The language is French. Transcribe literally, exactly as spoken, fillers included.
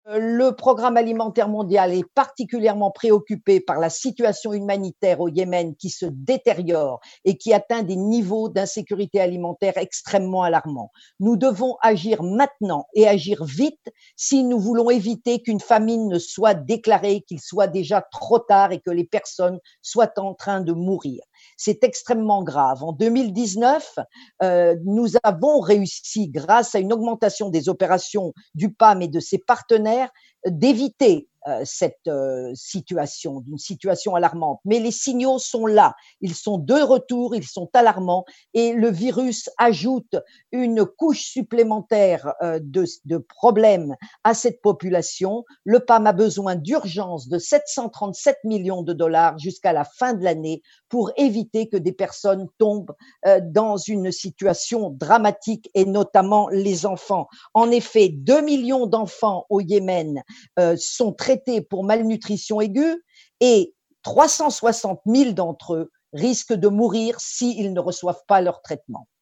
Le programme alimentaire mondial est particulièrement préoccupé par la situation humanitaire au Yémen qui se détériore et qui atteint des niveaux d'insécurité alimentaire extrêmement alarmants. Nous devons agir maintenant et agir vite si nous voulons éviter qu'une famine ne soit déclarée, qu'il soit déjà trop tard et que les personnes soient en train de mourir. C'est extrêmement grave. En deux mille dix-neuf, euh, nous avons réussi, grâce à une augmentation des opérations du P A M et de ses partenaires, d'éviter euh, cette euh, situation, d'une situation alarmante. Mais les signaux sont là, ils sont de retour, ils sont alarmants et le virus ajoute une couche supplémentaire euh, de, de problèmes à cette population. Le P A M a besoin d'urgence de sept cent trente-sept millions de dollars jusqu'à la fin de l'année pour éviter que des personnes tombent euh, dans une situation dramatique et notamment les enfants. En effet, deux millions d'enfants au Yémen euh, sont traités pour malnutrition aiguë et trois cent soixante mille d'entre eux risquent de mourir s'ils ne reçoivent pas leur traitement.